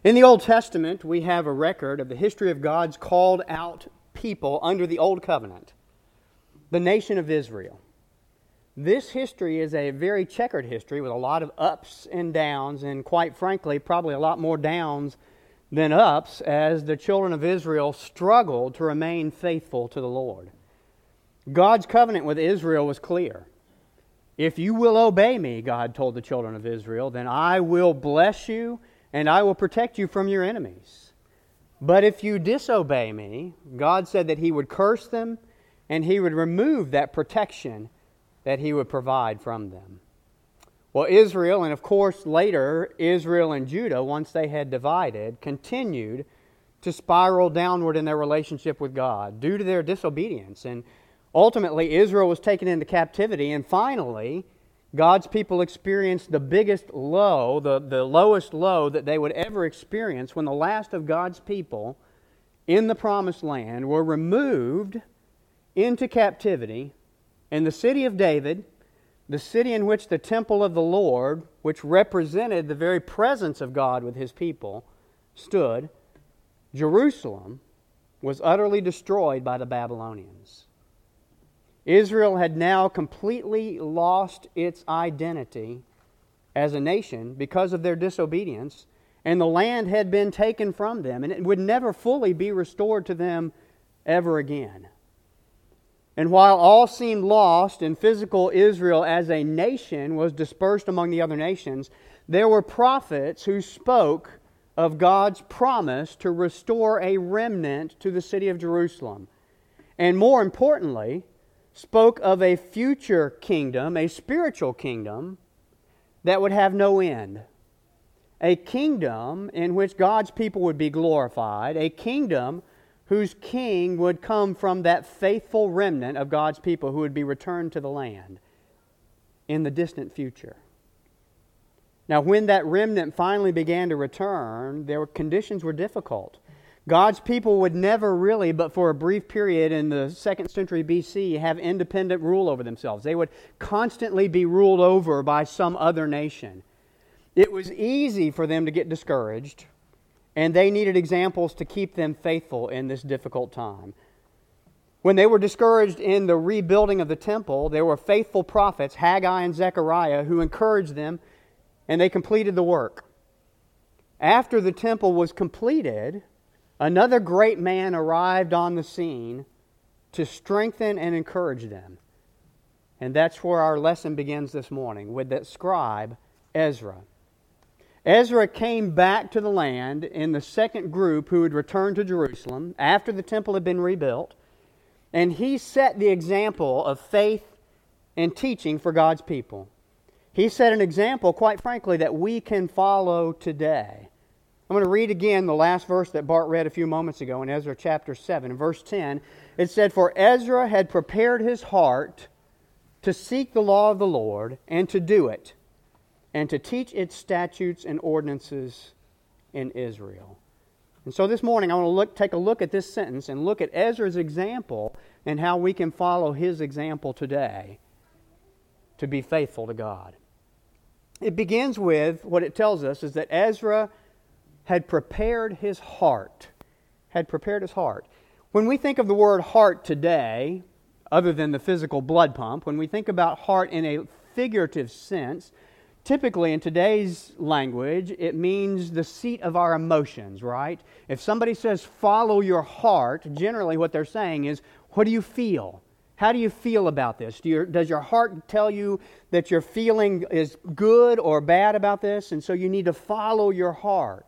In the Old Testament, we have a record of the history of God's called out people under the Old Covenant, the nation of Israel. This history is a very checkered history with a lot of ups and downs, and quite frankly, probably a lot more downs than ups as the children of Israel struggled to remain faithful to the Lord. God's covenant with Israel was clear. If you will obey me, God told the children of Israel, then I will bless you and I will protect you from your enemies. But if you disobey me, God said that He would curse them and He would remove that protection that He would provide from them. Well, Israel, and of course later Israel and Judah, once they had divided, continued to spiral downward in their relationship with God due to their disobedience. And ultimately, Israel was taken into captivity, and finally, God's people experienced the biggest low, the lowest low that they would ever experience when the last of God's people in the Promised Land were removed into captivity, and the city of David, the city in which the temple of the Lord, which represented the very presence of God with His people, stood, Jerusalem, was utterly destroyed by the Babylonians. Israel had now completely lost its identity as a nation because of their disobedience, and the land had been taken from them, and it would never fully be restored to them ever again. And while all seemed lost and physical Israel as a nation was dispersed among the other nations, there were prophets who spoke of God's promise to restore a remnant to the city of Jerusalem. And more importantly, spoke of a future kingdom, a spiritual kingdom, that would have no end. A kingdom in which God's people would be glorified, a kingdom whose king would come from that faithful remnant of God's people who would be returned to the land in the distant future. Now, when that remnant finally began to return, conditions were difficult. God's people would never really, but for a brief period in the 2nd century BC, have independent rule over themselves. They would constantly be ruled over by some other nation. It was easy for them to get discouraged, and they needed examples to keep them faithful in this difficult time. When they were discouraged in the rebuilding of the temple, there were faithful prophets, Haggai and Zechariah, who encouraged them, and they completed the work. After the temple was completed, another great man arrived on the scene to strengthen and encourage them. And that's where our lesson begins this morning, with that scribe, Ezra. Ezra came back to the land in the second group who had returned to Jerusalem after the temple had been rebuilt, and he set the example of faith and teaching for God's people. He set an example, quite frankly, that we can follow today. I'm going to read again the last verse that Bart read a few moments ago in Ezra chapter 7. In verse 10, it said, "For Ezra had prepared his heart to seek the law of the Lord and to do it, and to teach its statutes and ordinances in Israel." And so this morning I want to take a look at this sentence and look at Ezra's example and how we can follow his example today to be faithful to God. It begins with what it tells us is that Ezra had prepared his heart. Had prepared his heart. When we think of the word heart today, other than the physical blood pump, when we think about heart in a figurative sense, typically in today's language, it means the seat of our emotions, right? If somebody says, follow your heart, generally what they're saying is, what do you feel? How do you feel about this? Does your heart tell you that your feeling is good or bad about this? And so you need to follow your heart.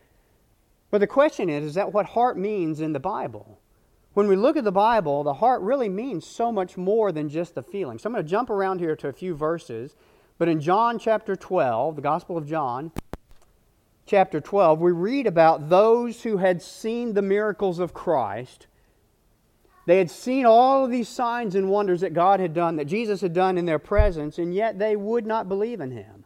But the question is that what heart means in the Bible? When we look at the Bible, the heart really means so much more than just the feeling. So I'm going to jump around here to a few verses. But in John chapter 12, the Gospel of John, chapter 12, we read about those who had seen the miracles of Christ. They had seen all of these signs and wonders that God had done, that Jesus had done in their presence, and yet they would not believe in Him.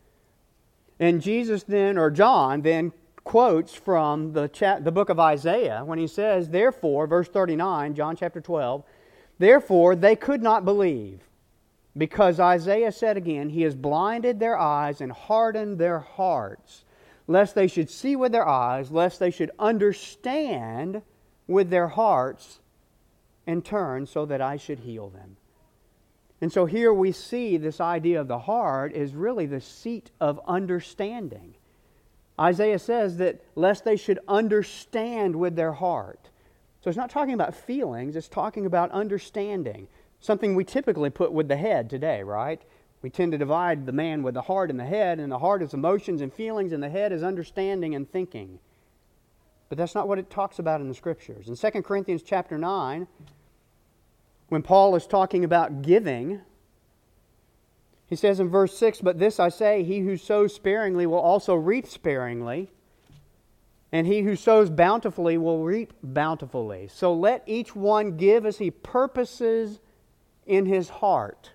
And John then quotes from the book of Isaiah when he says, therefore, verse 39, John chapter 12, therefore they could not believe, because Isaiah said again, He has blinded their eyes and hardened their hearts, lest they should see with their eyes, lest they should understand with their hearts, and turn so that I should heal them. And so here we see this idea of the heart is really the seat of understanding. Isaiah says that lest they should understand with their heart. So it's not talking about feelings, it's talking about understanding. Something we typically put with the head today, right? We tend to divide the man with the heart and the head, and the heart is emotions and feelings, and the head is understanding and thinking. But that's not what it talks about in the Scriptures. In 2 Corinthians chapter 9, when Paul is talking about giving, he says in verse 6, "But this I say, he who sows sparingly will also reap sparingly, and he who sows bountifully will reap bountifully. So let each one give as he purposes in his heart."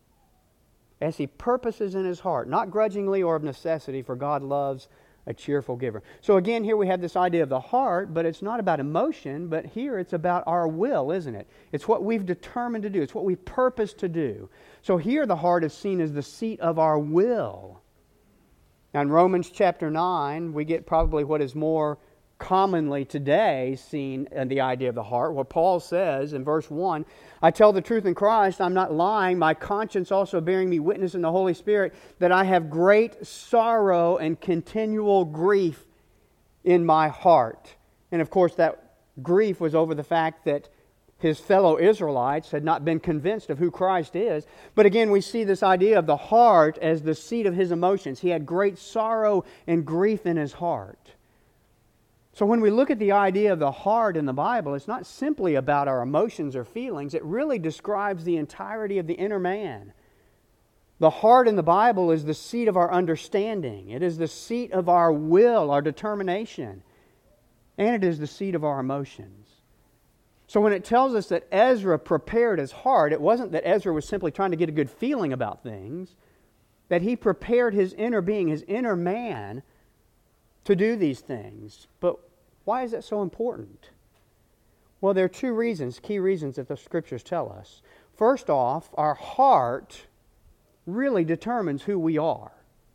As he purposes in his heart, not grudgingly or of necessity, for God loves a cheerful giver. So again, here we have this idea of the heart, but it's not about emotion, but here it's about our will, isn't it? It's what we've determined to do. It's what we purpose to do. So here the heart is seen as the seat of our will. Now in Romans chapter 9, we get probably what is more commonly today seen in the idea of the heart. What Paul says in verse 1, "I tell the truth in Christ, I'm not lying, my conscience also bearing me witness in the Holy Spirit, that I have great sorrow and continual grief in my heart." And of course that grief was over the fact that his fellow Israelites had not been convinced of who Christ is. But again, we see this idea of the heart as the seat of his emotions. He had great sorrow and grief in his heart. So when we look at the idea of the heart in the Bible, it's not simply about our emotions or feelings. It really describes the entirety of the inner man. The heart in the Bible is the seat of our understanding. It is the seat of our will, our determination. And it is the seat of our emotions. So when it tells us that Ezra prepared his heart, it wasn't that Ezra was simply trying to get a good feeling about things, that he prepared his inner being, his inner man, to do these things. But why is that so important? Well, there are two reasons, key reasons that the Scriptures tell us. First off, our heart really determines who we are.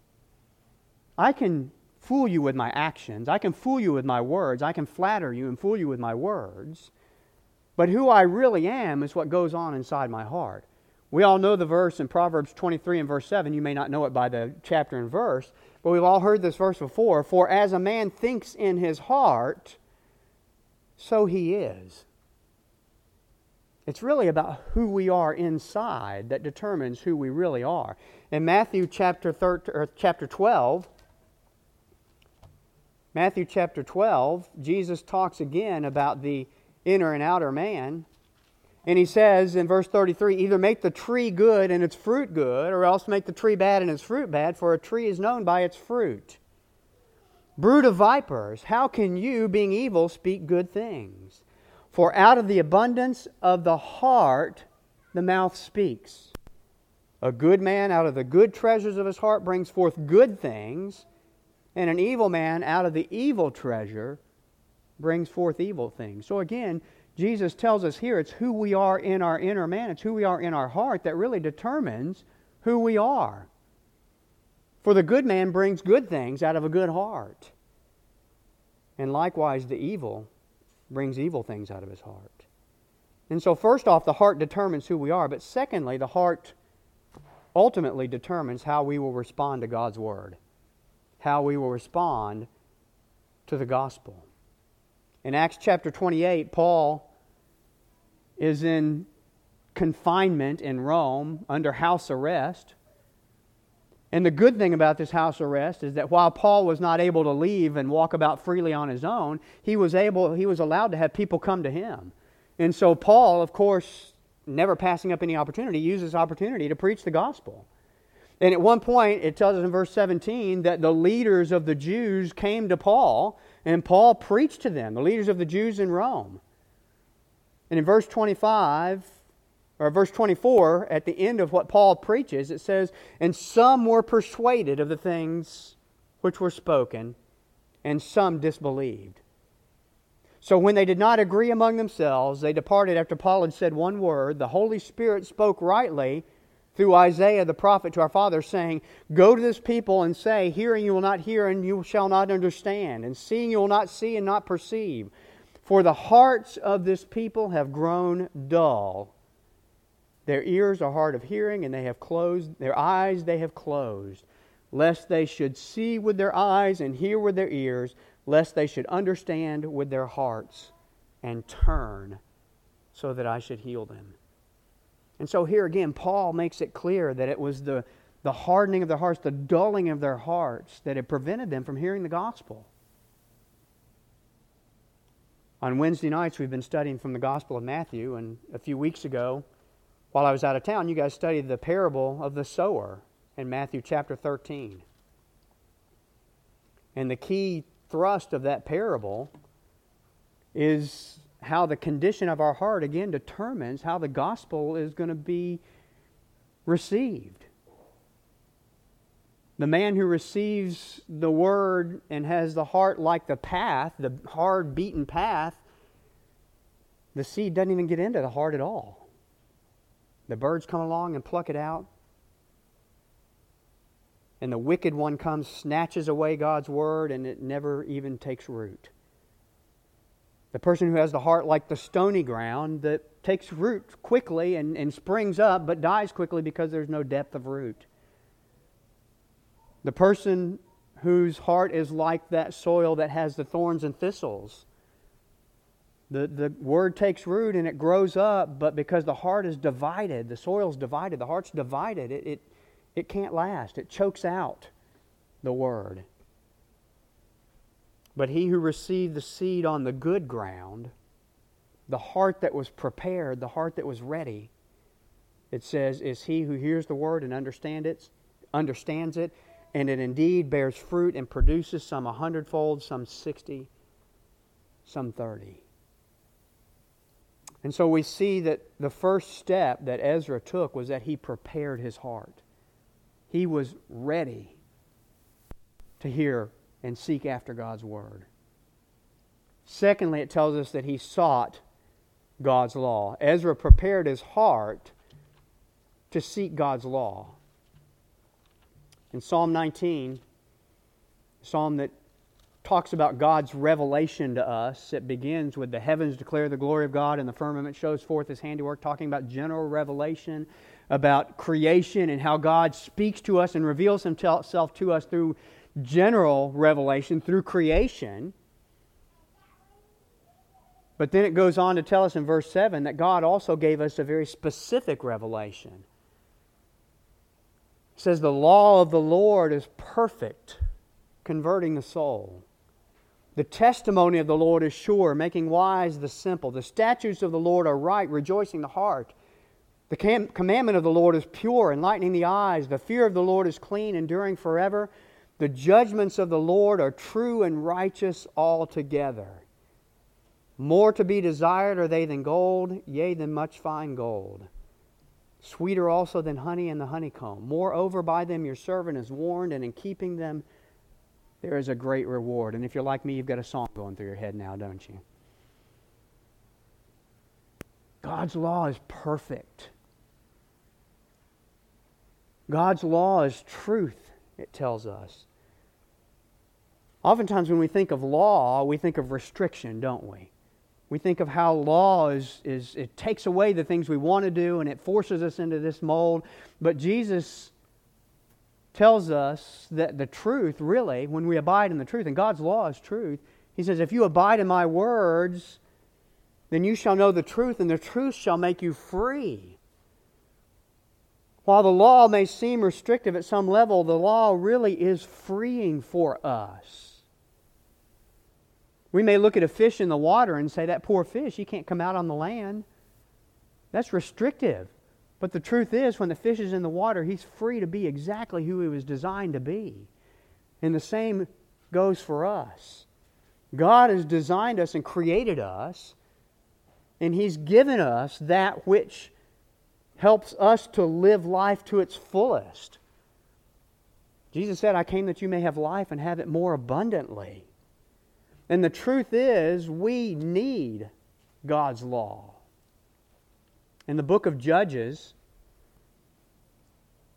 I can fool you with my actions. I can fool you with my words. I can flatter you and fool you with my words. But who I really am is what goes on inside my heart. We all know the verse in Proverbs 23 and verse 7. You may not know it by the chapter and verse, but we've all heard this verse before. "For as a man thinks in his heart, so he is." It's really about who we are inside that determines who we really are. In Matthew chapter 12, Jesus talks again about the inner and outer man. And he says in verse 33, "Either make the tree good and its fruit good, or else make the tree bad and its fruit bad, for a tree is known by its fruit. Brood of vipers, how can you, being evil, speak good things? For out of the abundance of the heart the mouth speaks. A good man out of the good treasures of his heart brings forth good things, and an evil man out of the evil treasure brings forth evil things." So again, Jesus tells us here it's who we are in our inner man, it's who we are in our heart that really determines who we are. For the good man brings good things out of a good heart. And likewise the evil brings evil things out of his heart. And so first off, the heart determines who we are. But secondly, the heart ultimately determines how we will respond to God's Word. How we will respond to the gospel. In Acts chapter 28, Paul is in confinement in Rome under house arrest. And the good thing about this house arrest is that while Paul was not able to leave and walk about freely on his own, he was allowed to have people come to him. And so Paul, of course, never passing up any opportunity, used this opportunity to preach the gospel. And at one point, it tells us in verse 17 that the leaders of the Jews came to Paul, and Paul preached to them, the leaders of the Jews in Rome. And in verse 25, or verse 24, at the end of what Paul preaches, it says, "And some were persuaded of the things which were spoken, and some disbelieved. So when they did not agree among themselves, they departed after Paul had said one word. The Holy Spirit spoke rightly through Isaiah the prophet to our fathers, saying, "Go to this people and say, hearing you will not hear and you shall not understand, and seeing you will not see and not perceive. For the hearts of this people have grown dull. Their ears are hard of hearing, and their eyes they have closed, lest they should see with their eyes and hear with their ears, lest they should understand with their hearts and turn, so that I should heal them." And so here again, Paul makes it clear that it was the hardening of their hearts, the dulling of their hearts, that had prevented them from hearing the gospel. On Wednesday nights, we've been studying from the Gospel of Matthew, and a few weeks ago, while I was out of town, you guys studied the parable of the sower in Matthew chapter 13. And the key thrust of that parable is how the condition of our heart, again, determines how the gospel is going to be received. The man who receives the word and has the heart like the path, the hard beaten path, the seed doesn't even get into the heart at all. The birds come along and pluck it out. And the wicked one comes, snatches away God's word, and it never even takes root. The person who has the heart like the stony ground that takes root quickly and springs up, but dies quickly because there's no depth of root. The person whose heart is like that soil that has the thorns and thistles. The word takes root and it grows up, but because the heart is divided, the soil's divided, the heart's divided, it can't last. It chokes out the word. But he who received the seed on the good ground, the heart that was prepared, the heart that was ready, it says, is he who hears the word and understands it, and it indeed bears fruit and produces some 100-fold, some 60, some 30. And so we see that the first step that Ezra took was that he prepared his heart. He was ready to hear and seek after God's word. Secondly, it tells us that he sought God's law. Ezra prepared his heart to seek God's law. In Psalm 19, a psalm that talks about God's revelation to us, it begins with the heavens declare the glory of God and the firmament shows forth His handiwork, talking about general revelation, about creation and how God speaks to us and reveals Himself to us through general revelation, through creation. But then it goes on to tell us in verse 7 that God also gave us a very specific revelation. It says, the law of the Lord is perfect, converting the soul. The testimony of the Lord is sure, making wise the simple. The statutes of the Lord are right, rejoicing the heart. The commandment of the Lord is pure, enlightening the eyes. The fear of the Lord is clean, enduring forever. The judgments of the Lord are true and righteous altogether. More to be desired are they than gold, yea, than much fine gold. Sweeter also than honey and the honeycomb. Moreover, by them your servant is warned, and in keeping them there is a great reward. And if you're like me, you've got a song going through your head now, don't you? God's law is perfect. God's law is truth, it tells us. Oftentimes when we think of law, we think of restriction, don't we? We think of how law it takes away the things we want to do and it forces us into this mold. But Jesus tells us that the truth, really, when we abide in the truth, and God's law is truth, He says, if you abide in my words, then you shall know the truth, and the truth shall make you free. While the law may seem restrictive at some level, the law really is freeing for us. We may look at a fish in the water and say, that poor fish, he can't come out on the land. That's restrictive. But the truth is, when the fish is in the water, he's free to be exactly who he was designed to be. And the same goes for us. God has designed us and created us, and He's given us that which helps us to live life to its fullest. Jesus said, I came that you may have life and have it more abundantly. And the truth is, we need God's law. In the book of Judges,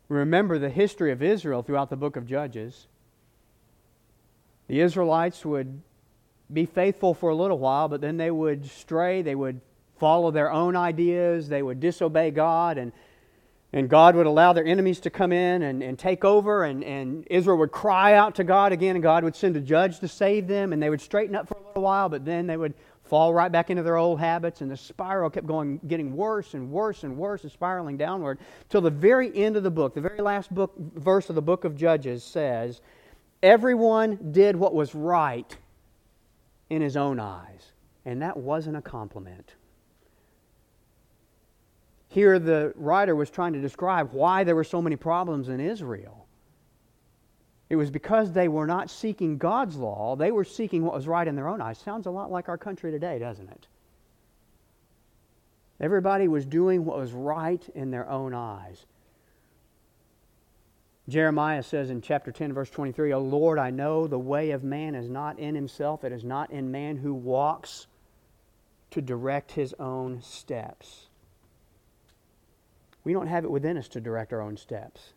Remember the history of Israel throughout the book of Judges. The Israelites would be faithful for a little while, but then they would stray, they would follow their own ideas, they would disobey God, and God would allow their enemies to come in and take over, and Israel would cry out to God again, and God would send a judge to save them, and they would straighten up for a little while, but then they would fall right back into their old habits, and the spiral kept getting worse and worse and worse, and spiraling downward, till the very end of the book, the very last verse of the book of Judges says, everyone did what was right in his own eyes. And that wasn't a compliment. Here the writer was trying to describe why there were so many problems in Israel. It was because they were not seeking God's law. They were seeking what was right in their own eyes. Sounds a lot like our country today, doesn't it? Everybody was doing what was right in their own eyes. Jeremiah says in chapter 10, verse 23, O Lord, I know the way of man is not in himself. It is not in man who walks to direct his own steps. We don't have it within us to direct our own steps.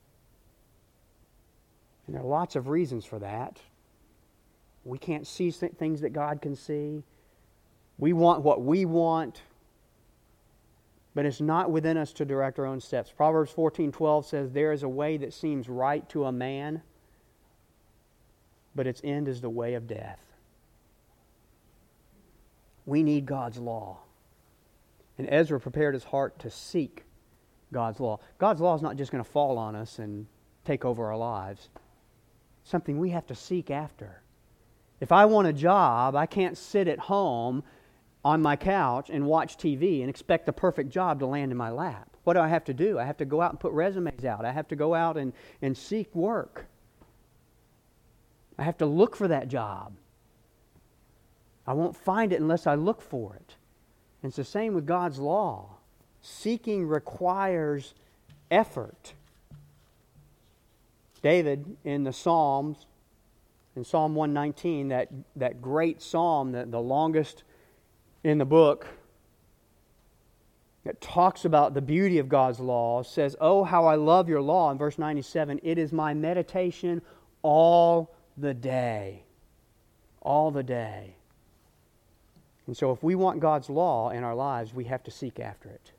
And there are lots of reasons for that. We can't see things that God can see. We want what we want. But it's not within us to direct our own steps. Proverbs 14:12 says, there is a way that seems right to a man, but its end is the way of death. We need God's law. And Ezra prepared his heart to seek God's law. God's law is not just going to fall on us and take over our lives. It's something we have to seek after. If I want a job, I can't sit at home on my couch and watch TV and expect the perfect job to land in my lap. What do I have to do? I have to go out and put resumes out. I have to go out and seek work. I have to look for that job. I won't find it unless I look for it. And it's the same with God's law. Seeking requires effort. David in the Psalms, in Psalm 119, that great psalm, the longest in the book, that talks about the beauty of God's law, says, oh, how I love your law, in verse 97, it is my meditation all the day. All the day. And so if we want God's law in our lives, we have to seek after it.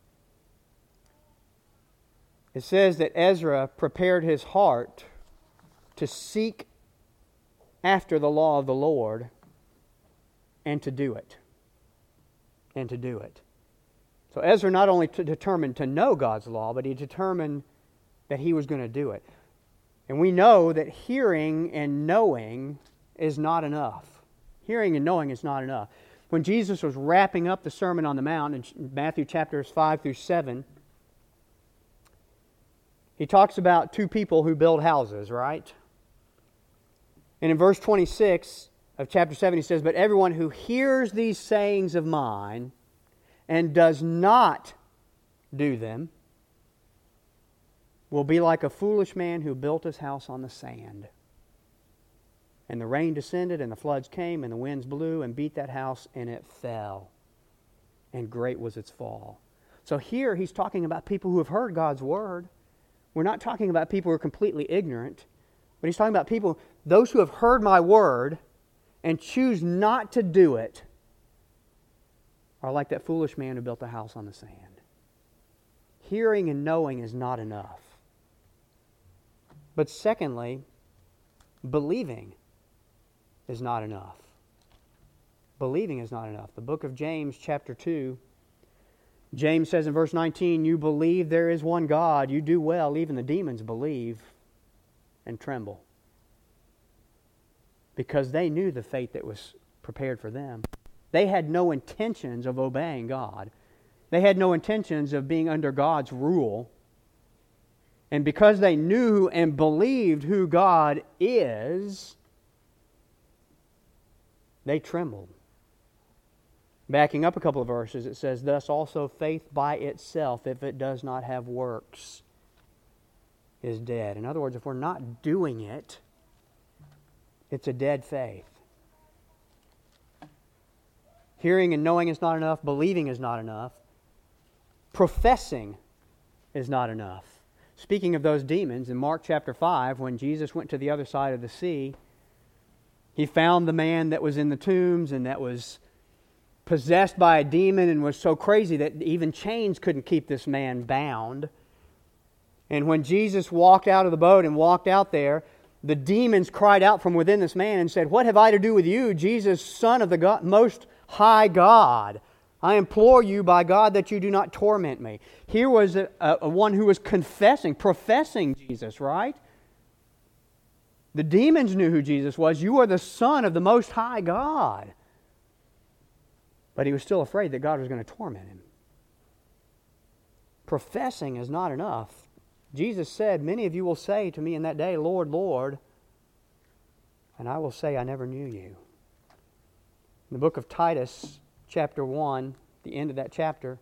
It says that Ezra prepared his heart to seek after the law of the Lord and to do it. And to do it. So Ezra not only determined to know God's law, but he determined that he was going to do it. And we know that hearing and knowing is not enough. Hearing and knowing is not enough. When Jesus was wrapping up the Sermon on the Mount in Matthew chapters 5 through 7, he talks about two people who build houses, right? And in verse 26 of chapter 7, he says, but everyone who hears these sayings of mine and does not do them will be like a foolish man who built his house on the sand. And the rain descended, and the floods came, and the winds blew and beat that house, and it fell. And great was its fall. So here he's talking about people who have heard God's word. We're not talking about people who are completely ignorant, but he's talking about people, those who have heard my word and choose not to do it, are like that foolish man who built a house on the sand. Hearing and knowing is not enough. But secondly, believing is not enough. Believing is not enough. The book of James, chapter 2, James says in verse 19, you believe there is one God, you do well, even the demons believe and tremble. Because they knew the fate that was prepared for them. They had no intentions of obeying God. They had no intentions of being under God's rule. And because they knew and believed who God is, they trembled. Backing up a couple of verses, it says, thus also faith by itself, if it does not have works, is dead. In other words, if we're not doing it, it's a dead faith. Hearing and knowing is not enough. Believing is not enough. Professing is not enough. speaking of those demons, in Mark chapter 5, when Jesus went to the other side of the sea, He found the man that was in the tombs and that was possessed by a demon and was so crazy that even chains couldn't keep this man bound. And when Jesus walked out of the boat and walked out there, the demons cried out from within this man and said, "What have I to do with you, Jesus, Son of the God, Most High God? I implore you by God that you do not torment me." Here was a one who was professing Jesus, right? The demons knew who Jesus was. You are the Son of the Most High God. But he was still afraid that God was going to torment him. Professing is not enough. Jesus said, "Many of you will say to me in that day, 'Lord, Lord,' and I will say, 'I never knew you.'" In the book of Titus, chapter 1, the end of that chapter,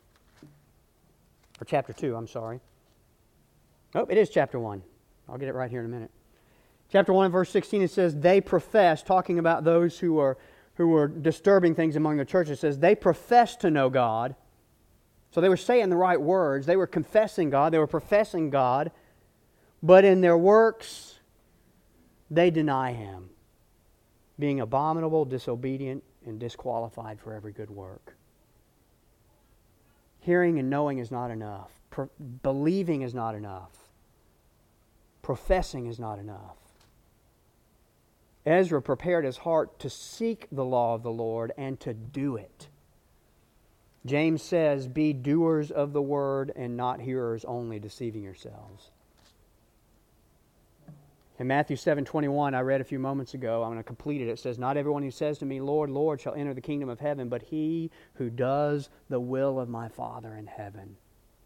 or chapter 2, I'm sorry. Oh, it is chapter 1. I'll get it right here in a minute. Chapter 1 and verse 16, it says, "They profess," talking about those who were disturbing things among the church. It says, "They profess to know God." So they were saying the right words. They were confessing God. They were professing God. But in their works, they deny Him, being abominable, disobedient, and disqualified for every good work. Hearing and knowing is not enough. Believing is not enough. Professing is not enough. Ezra prepared his heart to seek the law of the Lord and to do it. James says, "Be doers of the word and not hearers only, deceiving yourselves." In Matthew 7:21, I read a few moments ago, I'm going to complete it. It says, "Not everyone who says to me, 'Lord, Lord,' shall enter the kingdom of heaven, but he who does the will of my Father in heaven."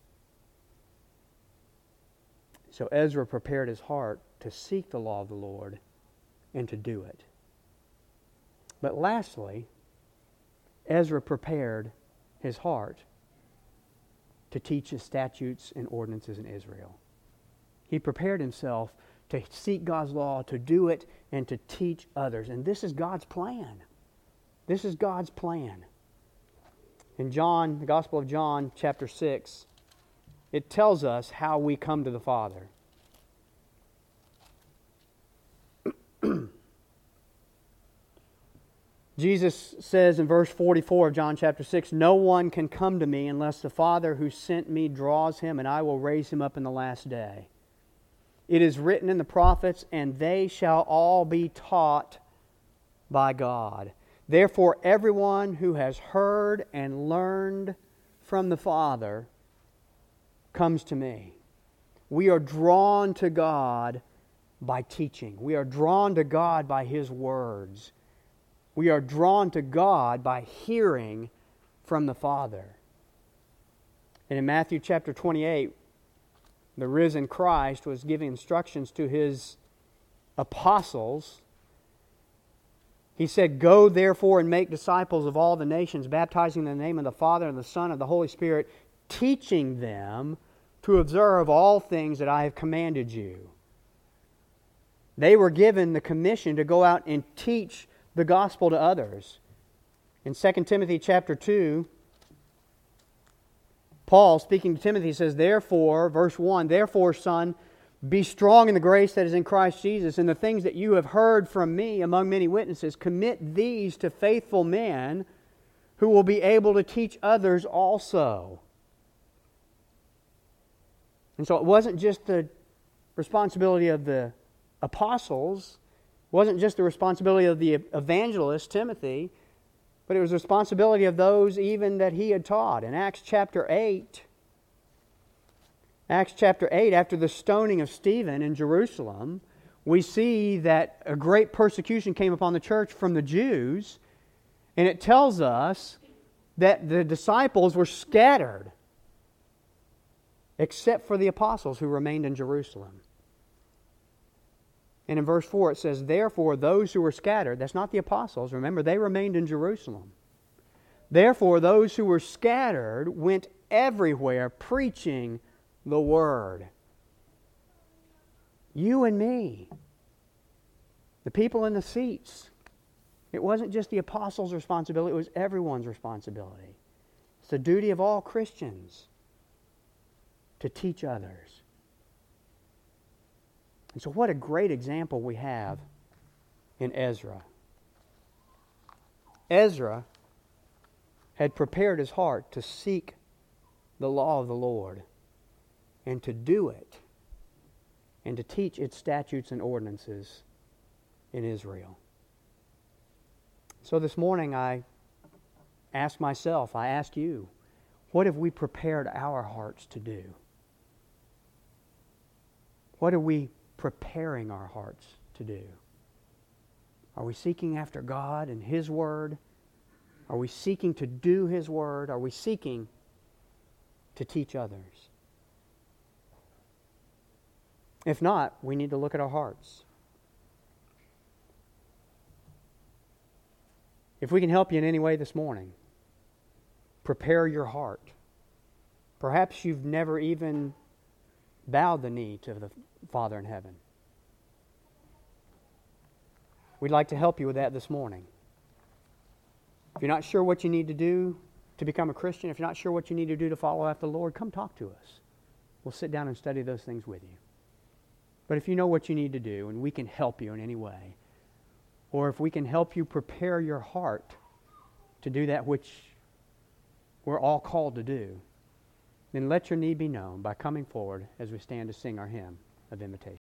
So Ezra prepared his heart to seek the law of the Lord and to do it. But lastly, Ezra prepared his heart to teach the statutes and ordinances in Israel. He prepared himself to seek God's law, to do it, and to teach others. And this is God's plan. This is God's plan. In John, the Gospel of John, chapter 6, it tells us how we come to the Father. Jesus says in verse 44 of John chapter 6, "No one can come to me unless the Father who sent me draws him, and I will raise him up in the last day. It is written in the prophets, and they shall all be taught by God. Therefore, everyone who has heard and learned from the Father comes to me." We are drawn to God by teaching. We are drawn to God by His words. We are drawn to God by hearing from the Father. And in Matthew chapter 28, the risen Christ was giving instructions to His apostles. He said, "Go therefore and make disciples of all the nations, baptizing in the name of the Father and the Son and the Holy Spirit, teaching them to observe all things that I have commanded you." They were given the commission to go out and teach the gospel to others. In 2 Timothy chapter 2, Paul, speaking to Timothy, says, "Therefore," verse 1, "Therefore, son, be strong in the grace that is in Christ Jesus, and the things that you have heard from me among many witnesses, commit these to faithful men who will be able to teach others also." And so it wasn't just the responsibility of the apostles, it wasn't just the responsibility of the evangelist, Timothy, but it was the responsibility of those even that he had taught. In Acts chapter 8, after the stoning of Stephen in Jerusalem, we see that a great persecution came upon the church from the Jews, and it tells us that the disciples were scattered, except for the apostles who remained in Jerusalem. And in verse 4 it says, "Therefore those who were scattered," that's not the apostles, remember they remained in Jerusalem. "Therefore those who were scattered went everywhere preaching the word." You and me, the people in the seats, it wasn't just the apostles' responsibility, it was everyone's responsibility. It's the duty of all Christians to teach others. And so what a great example we have in Ezra. Ezra had prepared his heart to seek the law of the Lord and to do it and to teach its statutes and ordinances in Israel. So this morning I ask myself, I ask you, what have we prepared our hearts to do? What are we preparing our hearts to do? Are we seeking after God and His Word? Are we seeking to do His Word? Are we seeking to teach others? If not, we need to look at our hearts. If we can help you in any way this morning, prepare your heart. Perhaps you've never even bowed the knee to the Father in heaven. We'd like to help you with that this morning. If you're not sure what you need to do to become a Christian, if you're not sure what you need to do to follow after the Lord, come talk to us. We'll sit down and study those things with you. But if you know what you need to do and we can help you in any way, or if we can help you prepare your heart to do that which we're all called to do, then let your need be known by coming forward as we stand to sing our hymn of invitation.